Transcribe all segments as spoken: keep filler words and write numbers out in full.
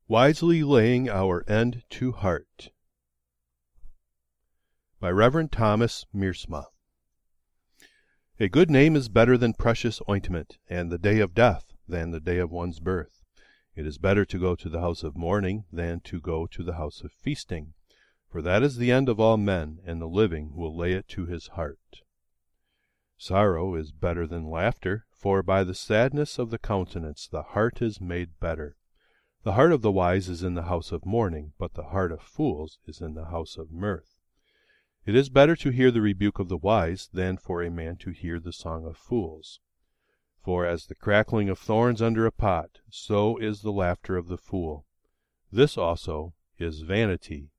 Wisely Laying Our End to Heart by Reverend Thomas Miersma. A good name is better than precious ointment, and the day of death than the day of one's birth. It is better to go to the house of mourning than to go to the house of feasting, for that is the end of all men, and the living will lay it to his heart. Sorrow is better than laughter, for by the sadness of the countenance the heart is made better. The heart of the wise is in the house of mourning, but the heart of fools is in the house of mirth. It is better to hear the rebuke of the wise than for a man to hear the song of fools. For as the crackling of thorns under a pot, so is the laughter of the fool. This also is vanity.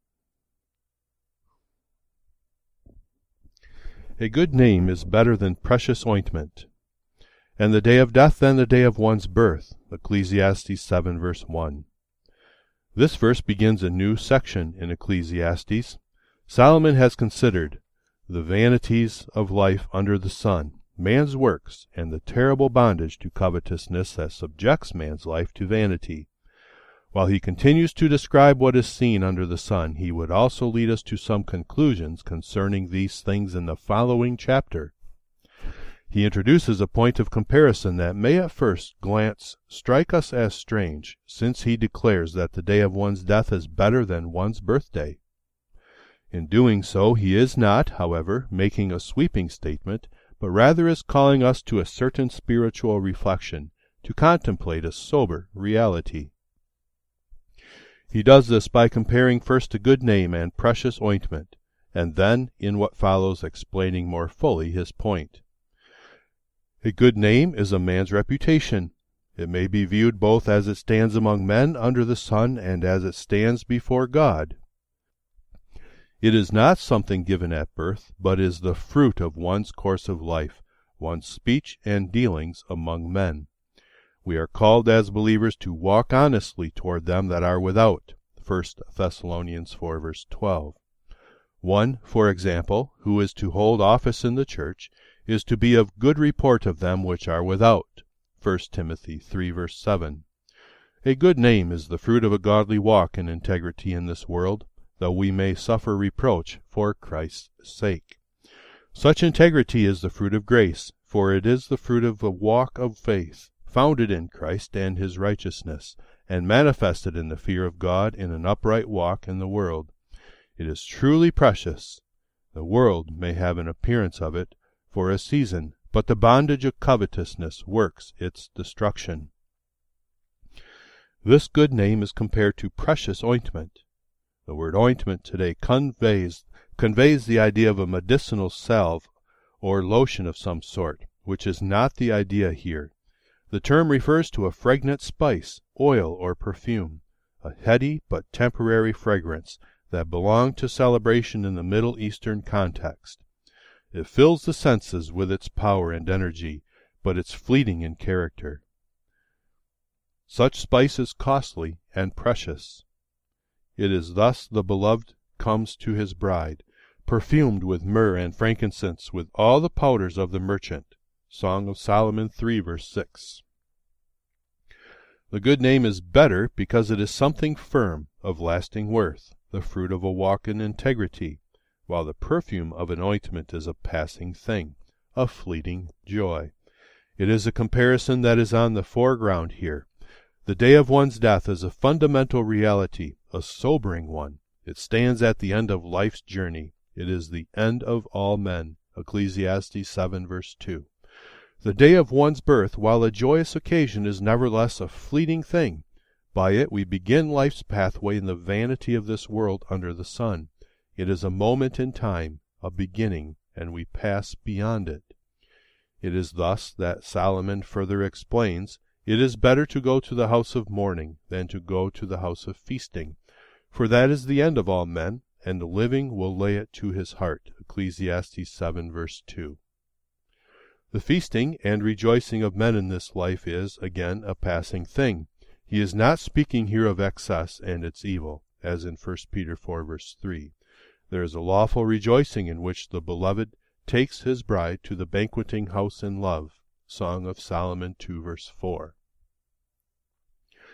A good name is better than precious ointment, and the day of death than the day of one's birth. Ecclesiastes seven verse one. This verse begins a new section in Ecclesiastes. Solomon has considered the vanities of life under the sun, man's works, and the terrible bondage to covetousness that subjects man's life to vanity. While he continues to describe what is seen under the sun, he would also lead us to some conclusions concerning these things in the following chapter. He introduces a point of comparison that may at first glance strike us as strange, since he declares that the day of one's death is better than one's birthday. In doing so, he is not, however, making a sweeping statement, but rather is calling us to a certain spiritual reflection, to contemplate a sober reality. He does this by comparing first a good name and precious ointment, and then, in what follows, explaining more fully his point. A good name is a man's reputation. It may be viewed both as it stands among men under the sun and as it stands before God. It is not something given at birth, but is the fruit of one's course of life, one's speech and dealings among men. We are called as believers to walk honestly toward them that are without. First Thessalonians four verse twelve. One, for example, who is to hold office in the church, is to be of good report of them which are without. First Timothy three verse seven. A good name is the fruit of a godly walk in integrity in this world, though we may suffer reproach for Christ's sake. Such integrity is the fruit of grace, for it is the fruit of a walk of faith, founded in Christ and his righteousness, and manifested in the fear of God in an upright walk in the world. It is truly precious. The world may have an appearance of it for a season, but the bondage of covetousness works its destruction. This good name is compared to precious ointment. The word ointment today conveys, conveys the idea of a medicinal salve or lotion of some sort, which is not the idea here. The term refers to a fragrant spice, oil, or perfume, a heady but temporary fragrance that belonged to celebration in the Middle Eastern context. It fills the senses with its power and energy, but it's fleeting in character. Such spice is costly and precious. It is thus the beloved comes to his bride, perfumed with myrrh and frankincense, with all the powders of the merchant. Song of Solomon three verse six. The good name is better because it is something firm, of lasting worth, the fruit of a walk in integrity, while the perfume of an ointment is a passing thing, a fleeting joy. It is a comparison that is on the foreground here. The day of one's death is a fundamental reality, a sobering one. It stands at the end of life's journey. It is the end of all men. Ecclesiastes seven verse two. The day of one's birth, while a joyous occasion, is nevertheless a fleeting thing. By it we begin life's pathway in the vanity of this world under the sun. It is a moment in time, a beginning, and we pass beyond it. It is thus that Solomon further explains, "It is better to go to the house of mourning than to go to the house of feasting, for that is the end of all men, and the living will lay it to his heart." Ecclesiastes seven verse two. The feasting and rejoicing of men in this life is, again, a passing thing. He is not speaking here of excess and its evil, as in First Peter four verse three. There is a lawful rejoicing in which the beloved takes his bride to the banqueting house in love. Song of Solomon two verse four.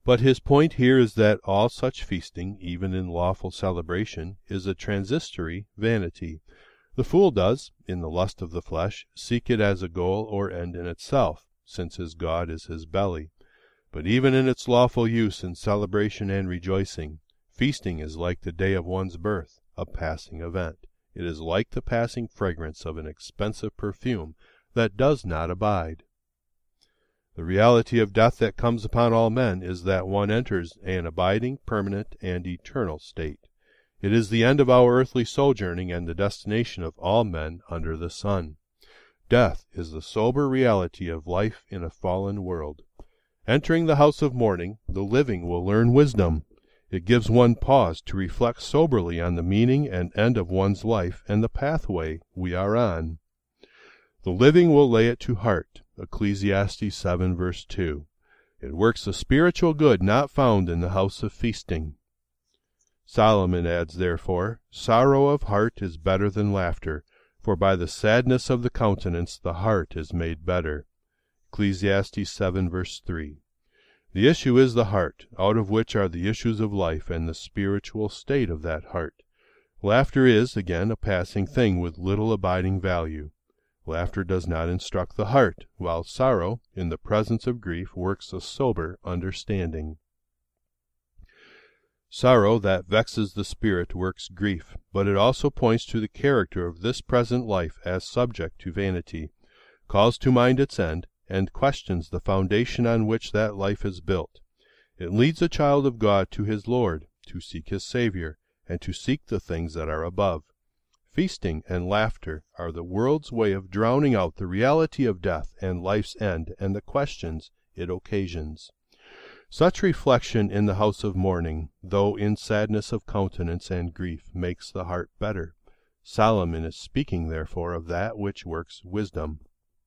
But his point here is that all such feasting, even in lawful celebration, is a transitory vanity. The fool does, in the lust of the flesh, seek it as a goal or end in itself, since his God is his belly. But even in its lawful use in celebration and rejoicing, feasting is like the day of one's birth, a passing event. It is like the passing fragrance of an expensive perfume that does not abide. The reality of death that comes upon all men is that one enters an abiding, permanent, and eternal state. It is the end of our earthly sojourning and the destination of all men under the sun. Death is the sober reality of life in a fallen world. Entering the house of mourning, the living will learn wisdom. It gives one pause to reflect soberly on the meaning and end of one's life and the pathway we are on. The living will lay it to heart. Ecclesiastes seven verse two. It works a spiritual good not found in the house of feasting. Solomon adds, therefore, sorrow of heart is better than laughter, for by the sadness of the countenance the heart is made better. Ecclesiastes seven verse three. The issue is the heart, out of which are the issues of life and the spiritual state of that heart. Laughter is, again, a passing thing with little abiding value. Laughter does not instruct the heart, while sorrow, in the presence of grief, works a sober understanding. Sorrow that vexes the spirit works grief, but it also points to the character of this present life as subject to vanity, calls to mind its end, and questions the foundation on which that life is built. It leads a child of God to his Lord, to seek his Savior, and to seek the things that are above. Feasting and laughter are the world's way of drowning out the reality of death and life's end and the questions it occasions. Such reflection in the house of mourning, though in sadness of countenance and grief, makes the heart better. Solomon is speaking, therefore, of that which works wisdom.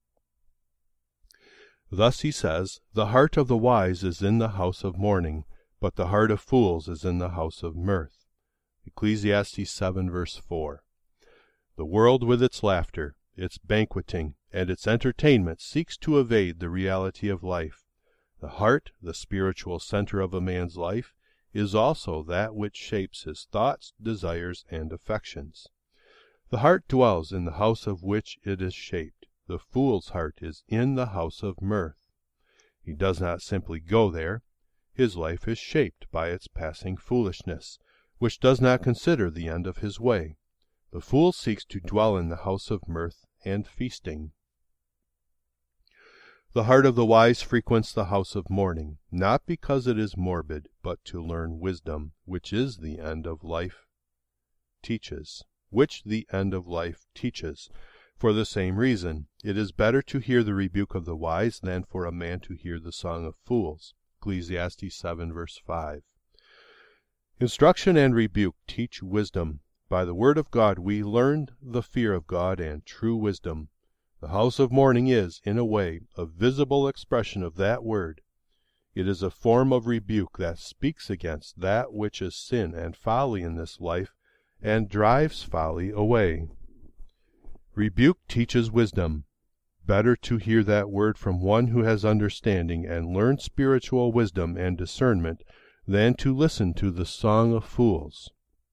Thus he says, the heart of the wise is in the house of mourning, but the heart of fools is in the house of mirth. Ecclesiastes seven verse four. The world with its laughter, its banqueting, and its entertainment seeks to evade the reality of life. The heart, the spiritual center of a man's life, is also that which shapes his thoughts, desires, and affections. The heart dwells in the house of which it is shaped. The fool's heart is in the house of mirth. He does not simply go there. His life is shaped by its passing foolishness, which does not consider the end of his way. The fool seeks to dwell in the house of mirth and feasting. The heart of the wise frequents the house of mourning, not because it is morbid, but to learn wisdom, which is the end of life teaches, which the end of life teaches. For the same reason, it is better to hear the rebuke of the wise than for a man to hear the song of fools. Ecclesiastes seven verse five. Instruction and rebuke teach wisdom. By the word of God we learned the fear of God and true wisdom. The house of mourning is, in a way, a visible expression of that word. It is a form of rebuke that speaks against that which is sin and folly in this life, and drives folly away. Rebuke teaches wisdom. Better to hear that word from one who has understanding and learn spiritual wisdom and discernment than to listen to the song of fools.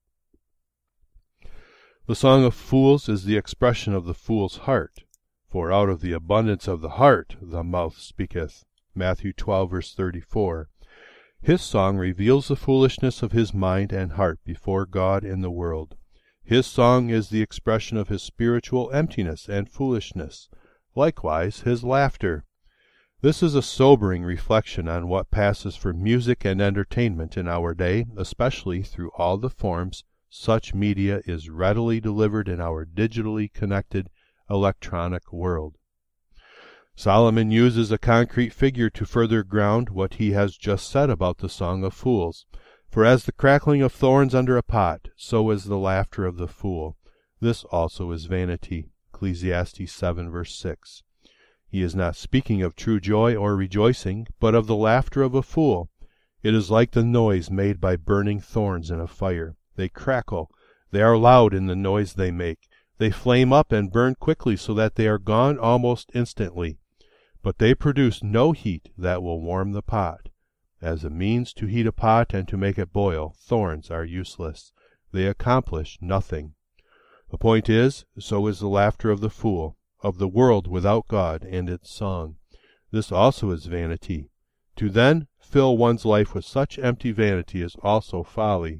The song of fools is the expression of the fool's heart. For out of the abundance of the heart the mouth speaketh. Matthew twelve verse thirty-four. His song reveals the foolishness of his mind and heart before God and the world. His song is the expression of his spiritual emptiness and foolishness. Likewise his laughter. This is a sobering reflection on what passes for music and entertainment in our day, especially through all the forms such media is readily delivered in our digitally connected electronic world. Solomon uses a concrete figure to further ground what he has just said about the song of fools. For as the crackling of thorns under a pot, so is the laughter of the fool. This also is vanity. Ecclesiastes seven verse six. He is not speaking of true joy or rejoicing, but of the laughter of a fool. It is like the noise made by burning thorns in a fire. They crackle. They are loud in the noise they make. They flame up and burn quickly so that they are gone almost instantly. But they produce no heat that will warm the pot. As a means to heat a pot and to make it boil, thorns are useless. They accomplish nothing. The point is, so is the laughter of the fool, of the world without God and its song. This also is vanity. To then fill one's life with such empty vanity is also folly.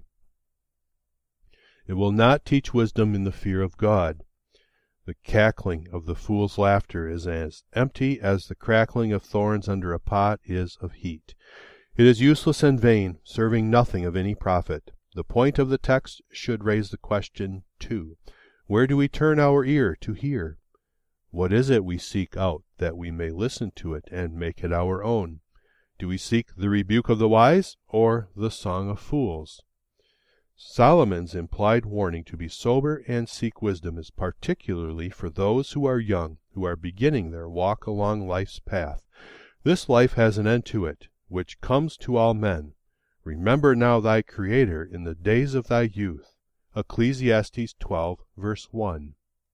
It will not teach wisdom in the fear of God. The cackling of the fool's laughter is as empty as the crackling of thorns under a pot is of heat. It is useless and vain, serving nothing of any profit. The point of the text should raise the question, too. Where do we turn our ear to hear? What is it we seek out, that we may listen to it and make it our own? Do we seek the rebuke of the wise, or the song of fools? Solomon's implied warning to be sober and seek wisdom is particularly for those who are young, who are beginning their walk along life's path. This life has an end to it, which comes to all men. Remember now thy Creator in the days of thy youth. Ecclesiastes twelve, verse one.